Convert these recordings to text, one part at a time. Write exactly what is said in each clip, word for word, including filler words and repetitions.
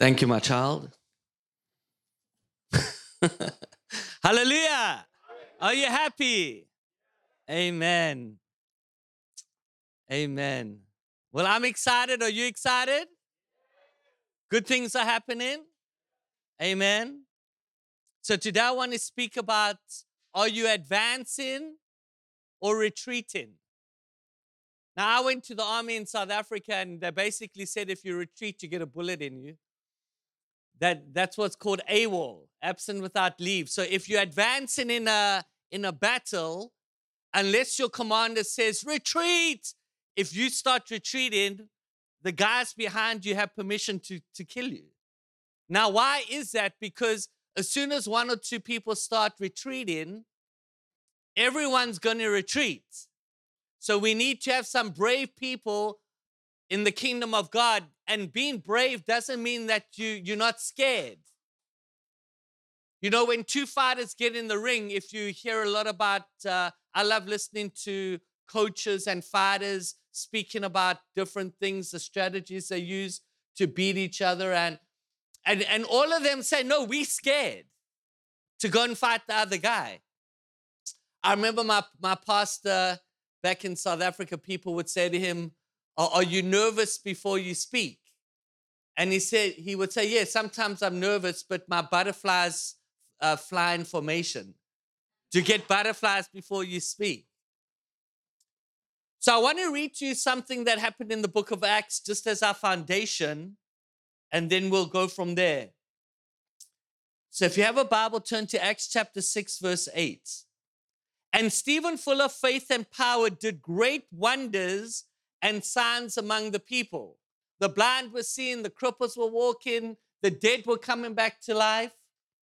Thank you, my child. Hallelujah. Are you happy? Amen. Amen. Well, I'm excited. Are you excited? Good things are happening. Amen. So today I want to speak about, are you advancing or retreating? Now, I went to the army in South Africa and they basically said if you retreat, you get a bullet in you. That, that's what's called AWOL, absent without leave. So if you're advancing in a, in a battle, unless your commander says, retreat, if you start retreating, the guys behind you have permission to, to kill you. Now, why is that? Because as soon as one or two people start retreating, everyone's going to retreat. So we need to have some brave people in the kingdom of God. And being brave doesn't mean that you, you're not scared. You know, when two fighters get in the ring, if you hear a lot about, uh, I love listening to coaches and fighters speaking about different things, the strategies they use to beat each other. And, and, and all of them say, no, we're scared to go and fight the other guy. I remember my, my pastor back in South Africa, people would say to him, are, are you nervous before you speak? And he said, he would say, yeah, sometimes I'm nervous, but my butterflies uh, fly in formation. Do you get butterflies before you speak? So I want to read to you something that happened in the book of Acts, just as our foundation, and then we'll go from there. So if you have a Bible, turn to Acts chapter six, verse eight. And Stephen, full of faith and power, did great wonders and signs among the people. The blind were seeing, the cripples were walking, the dead were coming back to life.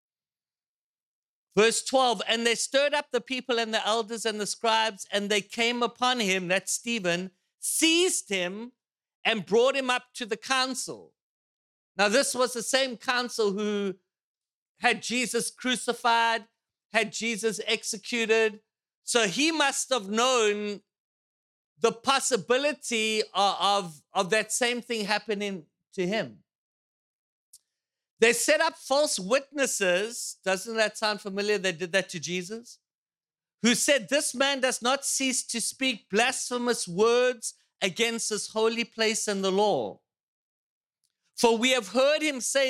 Verse twelve, and they stirred up the people and the elders and the scribes, and they came upon him, that's Stephen, seized him, and brought him up to the council. Now, this was the same council who had Jesus crucified, had Jesus executed. So he must have known the possibility of, of, of that same thing happening to him. They set up false witnesses. Doesn't that sound familiar? They did that to Jesus. Who said, this man does not cease to speak blasphemous words against this holy place and the law. For we have heard him say